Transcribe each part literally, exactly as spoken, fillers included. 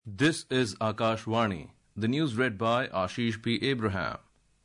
This is Akashvani. The news read by Ashish P. Abraham.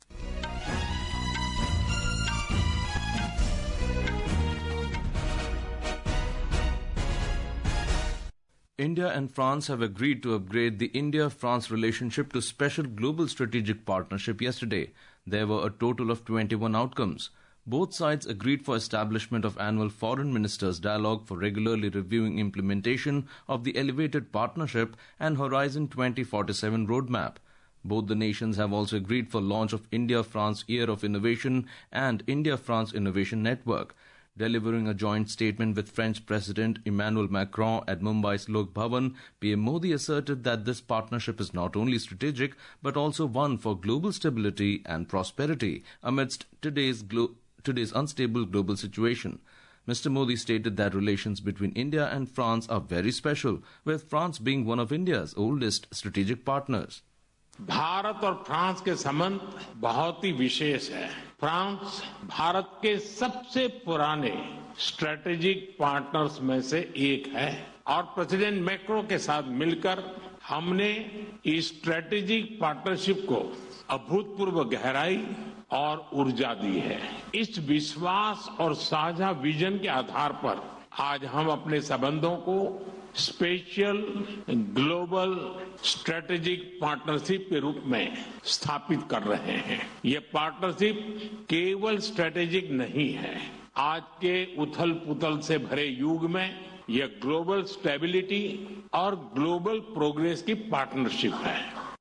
India and France have agreed to upgrade the India-France relationship to Special Global Strategic Partnership yesterday. There were a total of twenty-one outcomes. Both sides agreed for establishment of annual foreign ministers' dialogue for regularly reviewing implementation of the elevated partnership and Horizon twenty forty-seven roadmap. Both the nations have also agreed for launch of India-France Year of Innovation and India-France Innovation Network. Delivering a joint statement with French President Emmanuel Macron at Mumbai's Lok Bhavan, P M Modi asserted that this partnership is not only strategic but also one for global stability and prosperity amidst today's glo- today's unstable global situation. Mister Modi stated that relations between India and France are very special, with France being one of India's oldest strategic partners. Bharat और France के संबंध बहुत ही विशेष है। France Bharat के सबसे पुराने strategic partners में से एक है और प्रेसिडेंट मैक्रो के साथ मिलकर हमने इस स्ट्रेटेजिक पार्टनरशिप को अभूतपूर्व गहराई और ऊर्जा दी है। इस विश्वास और साझा विजन के आधार पर आज हम अपने संबंधों को स्पेशल ग्लोबल स्ट्रेटेजिक पार्टनरशिप के रूप में स्थापित कर रहे हैं। ये पार्टनरशिप केवल स्ट्रेटेजिक नहीं है। आज के उथल पुथल से भरे युग में यह ग्लोबल स्टेबिलिटी और ग्लोबल प्रोग्रेस की पार्टनरशिप है।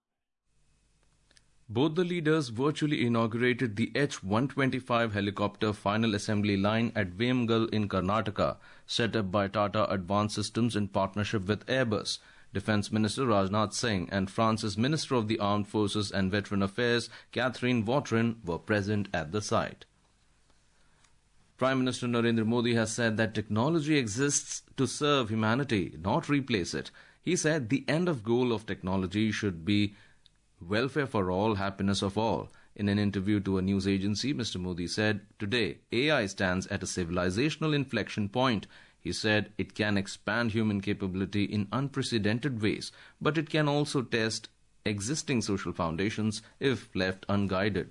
Both the leaders virtually inaugurated the H one twenty-five helicopter final assembly line at Vemgal in Karnataka, set up by Tata Advanced Systems in partnership with Airbus. Defence Minister Rajnath Singh and France's Minister of the Armed Forces and Veteran Affairs, Catherine Vautrin, were present at the site. Prime Minister Narendra Modi has said that technology exists to serve humanity, not replace it. He said the end of goal of technology should be welfare for all, happiness of all. In an interview to a news agency, Mister Modi said, "Today, A I stands at a civilizational inflection point." He said it can expand human capability in unprecedented ways, but it can also test existing social foundations if left unguided.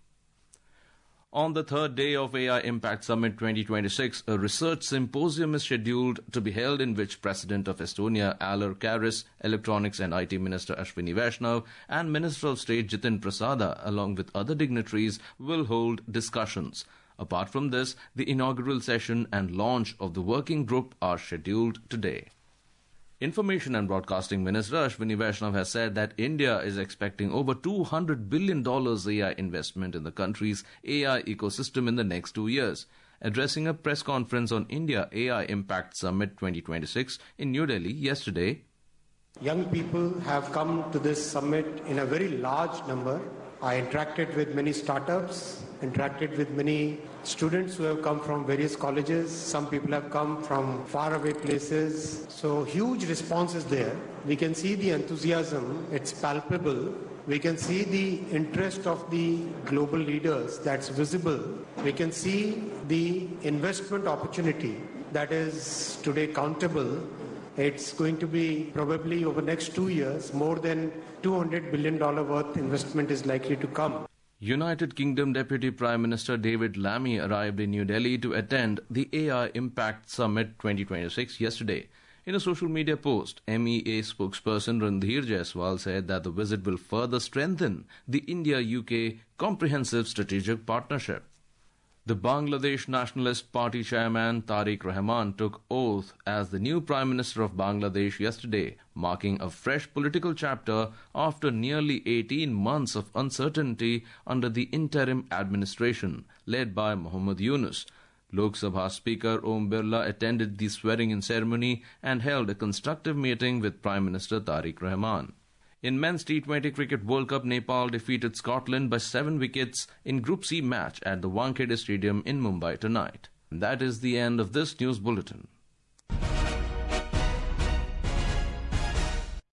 On the third day of A I Impact Summit twenty twenty-six, a research symposium is scheduled to be held in which President of Estonia, Alar Karis, Electronics and I T Minister Ashwini Vaishnav, and Minister of State Jitin Prasada, along with other dignitaries, will hold discussions. Apart from this, the inaugural session and launch of the working group are scheduled today. Information and Broadcasting Minister Ashwini Vaishnav has said that India is expecting over two hundred billion dollars A I investment in the country's A I ecosystem in the next two years. Addressing a press conference on India A I Impact Summit twenty twenty-six in New Delhi yesterday, young people have come to this summit in a very large number. I interacted with many startups, interacted with many students who have come from various colleges. Some people have come from faraway places. So huge response is there. We can see the enthusiasm. It's palpable. We can see the interest of the global leaders. That's visible. We can see the investment opportunity that is today countable. It's going to be probably over the next two years, more than two hundred billion dollars worth investment is likely to come. United Kingdom Deputy Prime Minister David Lammy arrived in New Delhi to attend the A I Impact Summit twenty twenty-six yesterday. In a social media post, M E A spokesperson Randhir Jaiswal said that the visit will further strengthen the India-U K comprehensive strategic partnership. The Bangladesh Nationalist Party chairman Tariq Rahman took oath as the new Prime Minister of Bangladesh yesterday, marking a fresh political chapter after nearly eighteen months of uncertainty under the interim administration led by Muhammad Yunus. Lok Sabha Speaker Om Birla attended the swearing-in ceremony and held a constructive meeting with Prime Minister Tariq Rahman. In men's T twenty Cricket World Cup, Nepal defeated Scotland by seven wickets in Group C match at the Wankhede Stadium in Mumbai tonight. And that is the end of this news bulletin.